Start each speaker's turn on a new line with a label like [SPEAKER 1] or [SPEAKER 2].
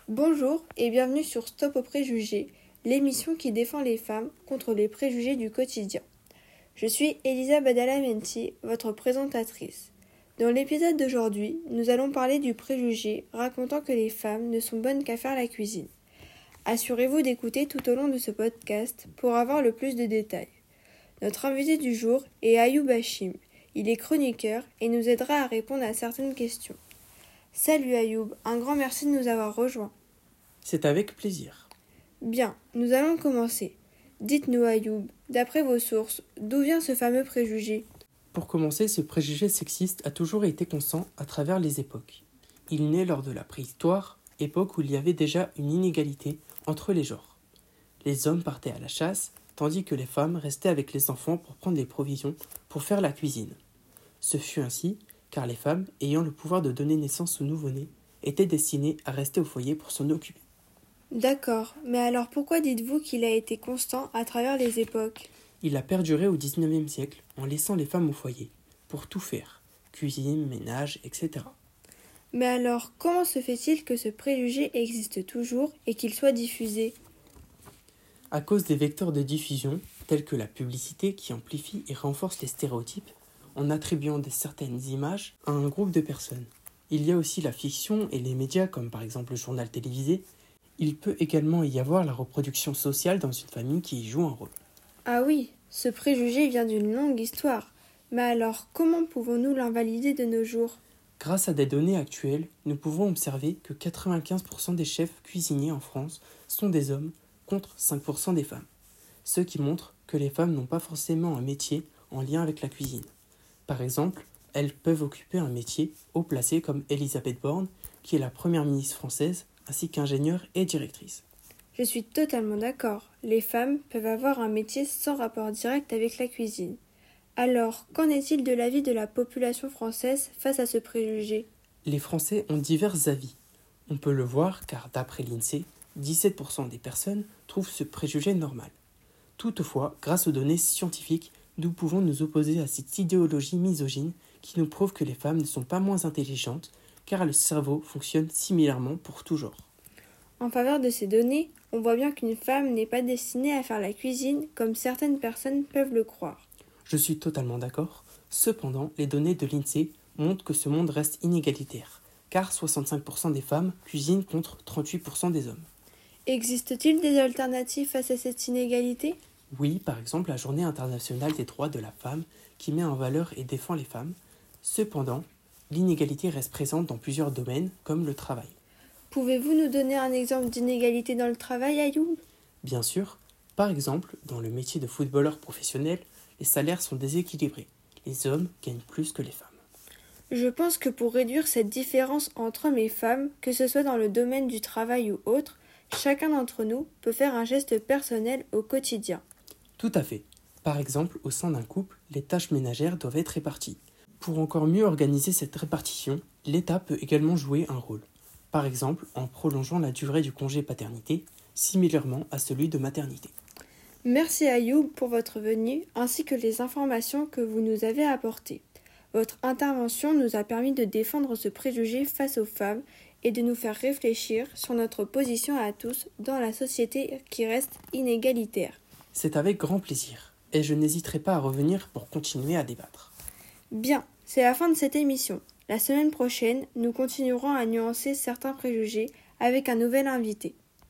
[SPEAKER 1] Bonjour et bienvenue sur Stop aux préjugés, l'émission qui défend les femmes contre les préjugés du quotidien. Je suis Elisa Badalamenti, votre présentatrice. Dans l'épisode d'aujourd'hui, nous allons parler du préjugé racontant que les femmes ne sont bonnes qu'à faire la cuisine. Assurez-vous d'écouter tout au long de ce podcast pour avoir le plus de détails. Notre invité du jour est Ayoub Hachim. Il est chroniqueur et nous aidera à répondre à certaines questions. Salut Ayoub, un grand merci de nous avoir rejoints.
[SPEAKER 2] C'est avec plaisir.
[SPEAKER 1] Bien, nous allons commencer. Dites-nous Ayoub, d'après vos sources, d'où vient ce fameux préjugé ?
[SPEAKER 2] Pour commencer, ce préjugé sexiste a toujours été constant à travers les époques. Il naît lors de la préhistoire, époque où il y avait déjà une inégalité entre les genres. Les hommes partaient à la chasse, tandis que les femmes restaient avec les enfants pour prendre les provisions pour faire la cuisine. Ce fut ainsi car les femmes, ayant le pouvoir de donner naissance au nouveau-né, étaient destinées à rester au foyer pour s'en occuper.
[SPEAKER 1] D'accord, mais alors pourquoi dites-vous qu'il a été constant à travers les époques ?
[SPEAKER 2] Il a perduré au XIXe siècle en laissant les femmes au foyer, pour tout faire, cuisine, ménage, etc.
[SPEAKER 1] Mais alors, comment se fait-il que ce préjugé existe toujours et qu'il soit diffusé ?
[SPEAKER 2] À cause des vecteurs de diffusion, tels que la publicité qui amplifie et renforce les stéréotypes, en attribuant certaines images à un groupe de personnes. Il y a aussi la fiction et les médias comme par exemple le journal télévisé. Il peut également y avoir la reproduction sociale dans une famille qui y joue un rôle.
[SPEAKER 1] Ah oui, ce préjugé vient d'une longue histoire. Mais alors, comment pouvons-nous l'invalider de nos jours ?
[SPEAKER 2] Grâce à des données actuelles, nous pouvons observer que 95% des chefs cuisiniers en France sont des hommes contre 5% des femmes. Ce qui montre que les femmes n'ont pas forcément un métier en lien avec la cuisine. Par exemple, elles peuvent occuper un métier haut placé comme Elisabeth Borne, qui est la première ministre française, ainsi qu'ingénieure et directrice.
[SPEAKER 1] Je suis totalement d'accord. Les femmes peuvent avoir un métier sans rapport direct avec la cuisine. Alors, qu'en est-il de l'avis de la population française face à ce préjugé ?
[SPEAKER 2] Les Français ont divers avis. On peut le voir car d'après l'INSEE, 17% des personnes trouvent ce préjugé normal. Toutefois, grâce aux données scientifiques, nous pouvons nous opposer à cette idéologie misogyne qui nous prouve que les femmes ne sont pas moins intelligentes car le cerveau fonctionne similairement pour tout genre.
[SPEAKER 1] En faveur de ces données, on voit bien qu'une femme n'est pas destinée à faire la cuisine comme certaines personnes peuvent le croire.
[SPEAKER 2] Je suis totalement d'accord. Cependant, les données de l'INSEE montrent que ce monde reste inégalitaire, car 65% des femmes cuisinent contre 38% des hommes.
[SPEAKER 1] Existe-t-il des alternatives face à cette inégalité ?
[SPEAKER 2] Oui, par exemple la Journée internationale des droits de la femme qui met en valeur et défend les femmes. Cependant, l'inégalité reste présente dans plusieurs domaines comme le travail.
[SPEAKER 1] Pouvez-vous nous donner un exemple d'inégalité dans le travail, Ayoub ?
[SPEAKER 2] Bien sûr, par exemple, dans le métier de footballeur professionnel, les salaires sont déséquilibrés. Les hommes gagnent plus que les femmes.
[SPEAKER 1] Je pense que pour réduire cette différence entre hommes et femmes, que ce soit dans le domaine du travail ou autre, chacun d'entre nous peut faire un geste personnel au quotidien.
[SPEAKER 2] Tout à fait. Par exemple, au sein d'un couple, les tâches ménagères doivent être réparties. Pour encore mieux organiser cette répartition, l'État peut également jouer un rôle. Par exemple, en prolongeant la durée du congé paternité, similairement à celui de maternité.
[SPEAKER 1] Merci Ayoub pour votre venue ainsi que les informations que vous nous avez apportées. Votre intervention nous a permis de défendre ce préjugé face aux femmes et de nous faire réfléchir sur notre position à tous dans la société qui reste inégalitaire.
[SPEAKER 2] C'est avec grand plaisir, et je n'hésiterai pas à revenir pour continuer à débattre.
[SPEAKER 1] Bien, c'est la fin de cette émission. La semaine prochaine, nous continuerons à nuancer certains préjugés avec un nouvel invité.